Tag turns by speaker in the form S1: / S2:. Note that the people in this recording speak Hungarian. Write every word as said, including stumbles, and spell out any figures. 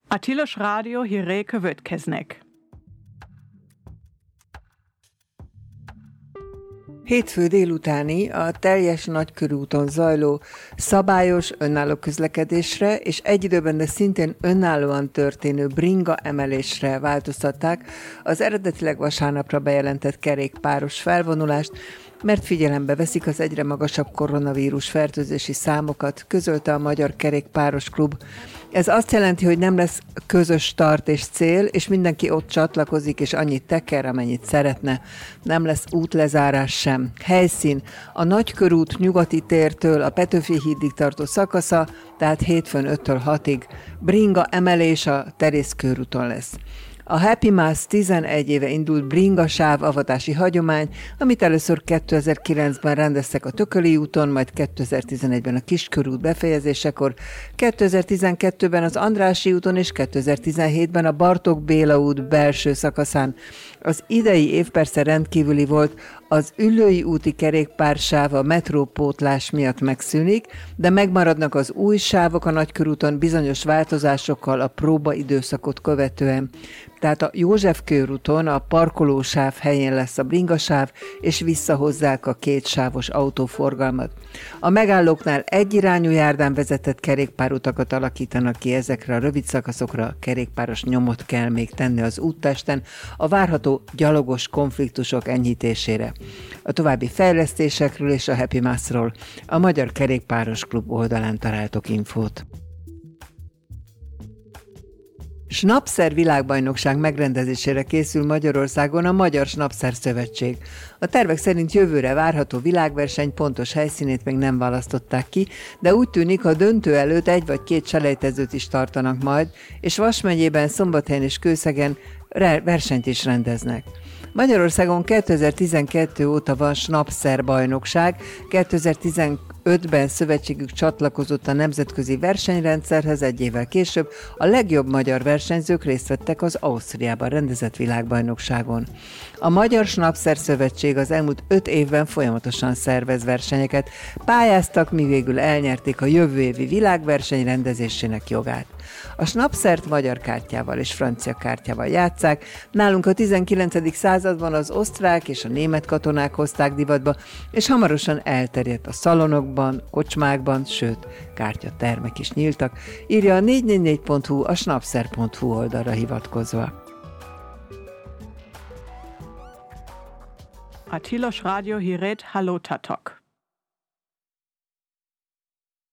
S1: A Tilos Rádió hírei következnek.
S2: Hétfő délutáni a teljes nagykörúton zajló szabályos önálló közlekedésre és egy időben, de szintén önállóan történő bringa emelésre változtatták az eredetileg vasárnapra bejelentett kerékpáros felvonulást, mert figyelembe veszik az egyre magasabb koronavírus fertőzési számokat, közölte a Magyar Kerékpáros Klub. Ez azt jelenti, hogy nem lesz közös start és cél, és mindenki ott csatlakozik, és annyit teker, amennyit szeretne. Nem lesz útlezárás sem. Helyszín: a Nagykörút nyugati tértől a Petőfi hídig tartó szakasza, tehát hétfőn öttől hatig. Bringa emelés a Terész körúton lesz. A Happy Mass tizenegy éve indult bringa sáv avatási hagyomány, amit először kétezer-kilencben rendeztek a Tököli úton, majd kétezer-tizenegyben a Kiskörút befejezésekor, kétezer-tizenkettőben az Andrássy úton és kétezer-tizenhétben a Bartók Béla út belső szakaszán. Az idei év persze rendkívüli volt, az Üllői úti kerékpársáv a metrópótlás miatt megszűnik, de megmaradnak az új sávok a Nagykörúton bizonyos változásokkal a próbaidőszakot követően. Tehát a József körúton a parkolósáv helyén lesz a bringasáv, és visszahozzák a kétsávos autóforgalmat. A megállóknál egyirányú járdán vezetett kerékpárutakat alakítanak ki, ezekre a rövid szakaszokra kerékpáros nyomot kell még tenni az úttesten a várható gyalogos konfliktusok enyhítésére. A további fejlesztésekről és a Happy Massról a Magyar Kerékpáros Klub oldalán találtok infót. Snapszer világbajnokság megrendezésére készül Magyarországon a Magyar Snapszer Szövetség. A tervek szerint jövőre várható világverseny pontos helyszínét még nem választották ki, de úgy tűnik, a döntő előtt egy vagy két selejtezőt is tartanak majd, és Vas megyében, Szombathelyen és Kőszegen versenyt is rendeznek. Magyarországon kétezer-tizenkettő óta van Snapszer bajnokság, kétezer-tizenötben szövetségük csatlakozott a nemzetközi versenyrendszerhez, egy évvel később a legjobb magyar versenyzők részt vettek az Ausztriában rendezett világbajnokságon. A Magyar Snapszer Szövetség az elmúlt öt évben folyamatosan szervez versenyeket, pályáztak, mi végül elnyerték a jövő évi világverseny rendezésének jogát. A Snapszert magyar kártyával és francia kártyával játsszák, nálunk a tizenkilencedik században az osztrák és a német katonák hozták divatba, és hamarosan elterjedt a szalonokban, kocsmákban, sőt, kártyatermek is nyíltak, írja a négy négy négy pont hu a snapszer pont hu oldalra hivatkozva.
S1: A Tilos Rádió hírét hallottátok.